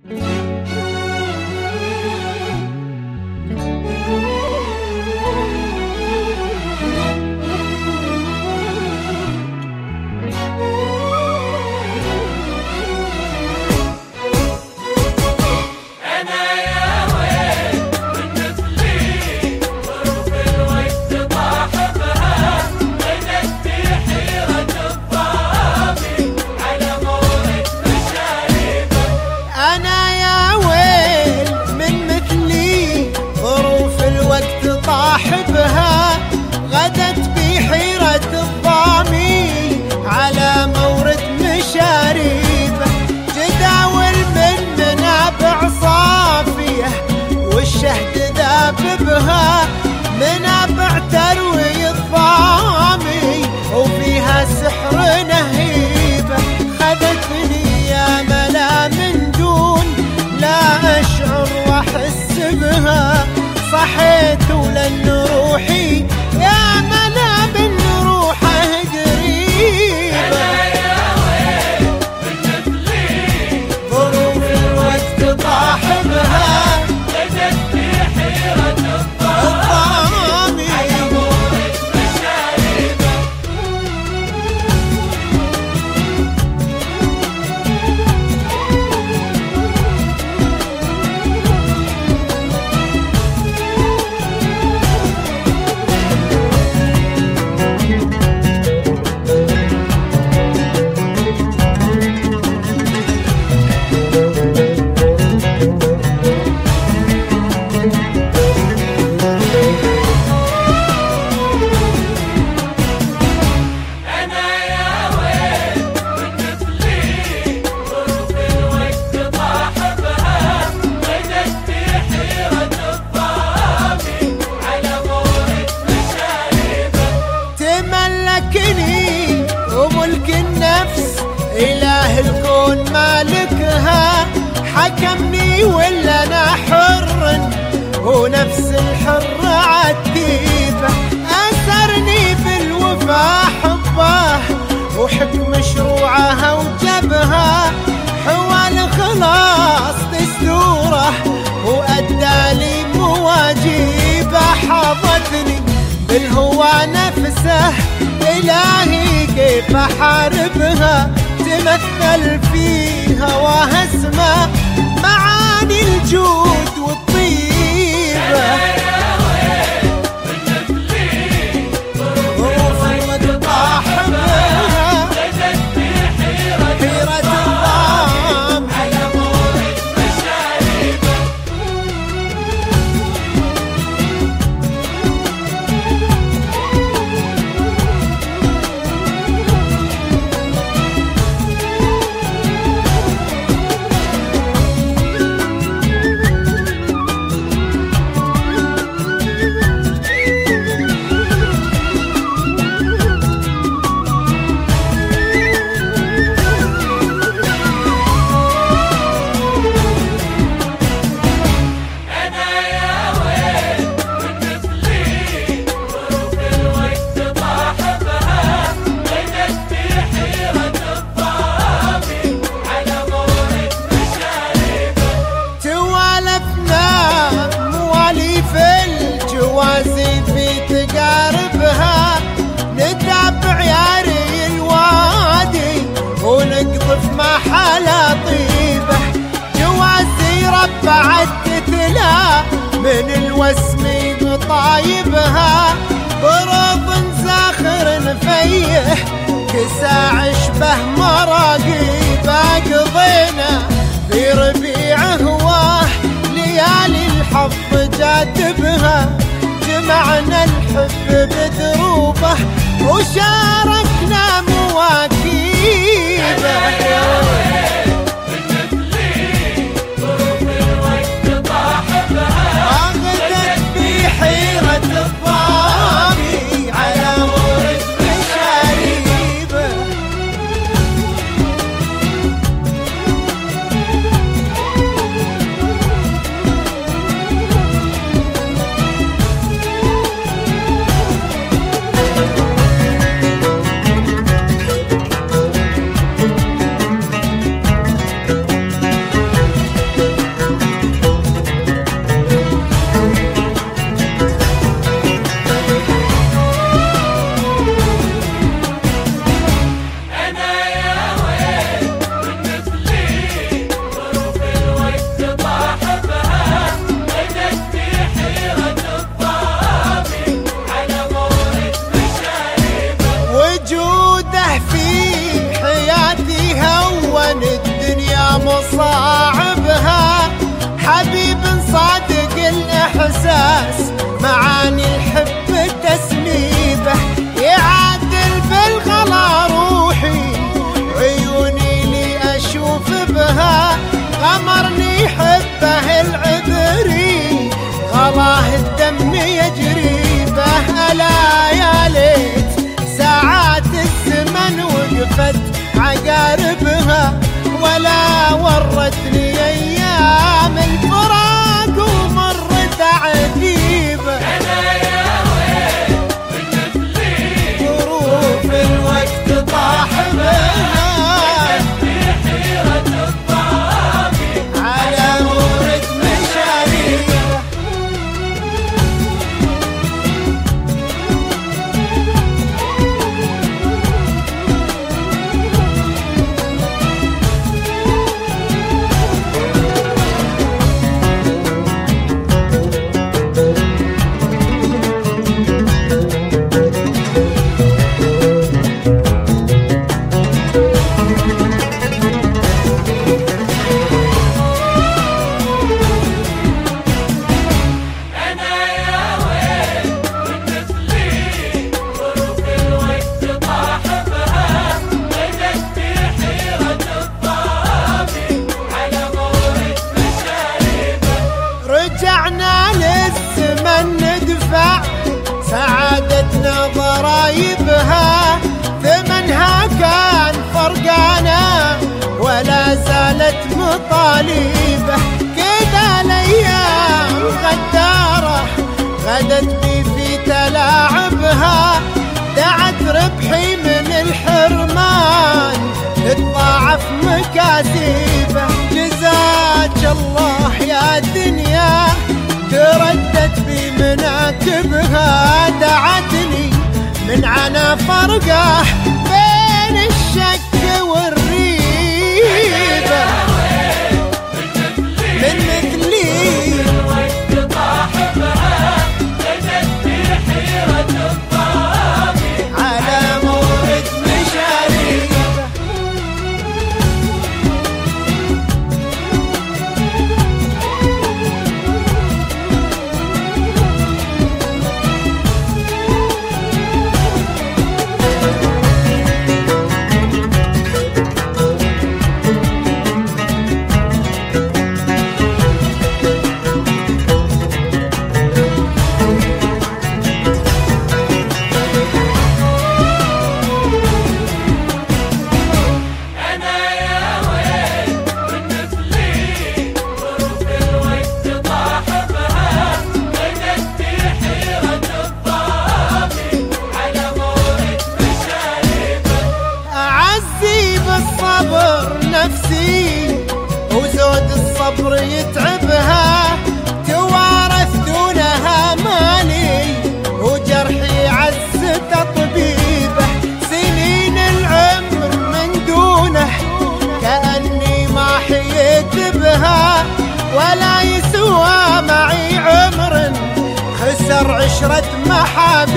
غدت بحيرة الضامي على مورد مشاريبه، جداول من منابع صافية والشهد ذاب بها، منابع تروي الضامي وفيها سحر نهيبه. خذتني يا ملا من دون لا أشعر وأحس بها، صحيت ولن روحي يا ملا من روحه قريبة. أنا يا ويل من مثلي ظروف الوقت طاح بها، غدت بحيرة الضامي على مورد مشاريبه. وملك النفس إله الكون مالكها، حكمني ولا أنا حر ونفس الحر عتيبة. أسرني بالوفا حبه وحكم شروعها وجبها، حوال خلاص دستوره وأدى لي مواجيبه. حاضتني بالهوى نفسه إلهي كيف أحاربها، تمثل في هواها اسمه معاني الجود والطيبة. ظروف الوقت طاح بها، غدت بحيرة الضام على مورد مشاريبه. في تقاربها نتابع ياري الوادي ونقطف محلى طيبه. جوازي ربعت تتلا من الوسم بطايبها، برض زاخر نفيه كساع اشبه مراقيبه. قضينا في ربيع هواه ليالي الحظ جاذبها، جمعنا الحب بدروبه وشاركنا مواكيبه. غدت بحيرة الضامي على مورد مشاريبه. مصاعبها، حبيب صادق الإحساس معاني الحب تسميبه، يعادل بالغلا روحي عيوني لي أشوف بها، غمرني حبه العبري غلاه الدم يجري به. ألا يا ليت ساعات الزمن وقفت عقاربها، ولا ورتني أيام الفراق ومرت عجيبة. أنا يا ويل من مثلي ظروف الوقت طاح بها في حيرة الطامي على مورد مشاريبه. رجعنا للزمن ندفع سعادتنا ضرايبها، ثمنها كان فرقانا ولا زالت مطالبه. كذا الايام غداره غدت بي في تلاعبها، دعت ربحي من الحرمان تتضاعف مكاسبه. جزاك الله يا دنيا تردت بي مناكبها، دعتني من عنا فرقه بين الشك والريبه. من مثلي الوقت طاح بها بدت في حيرة الطامي على مورد مشاريبه. نفسي وزود الصبر يتعبها، توارث دونها مالي وجرحي عز تطبيبه. سنين العمر من دونه كأني ما حييت بها، ولا يسوى معي عمر خسر عشرة محابيب.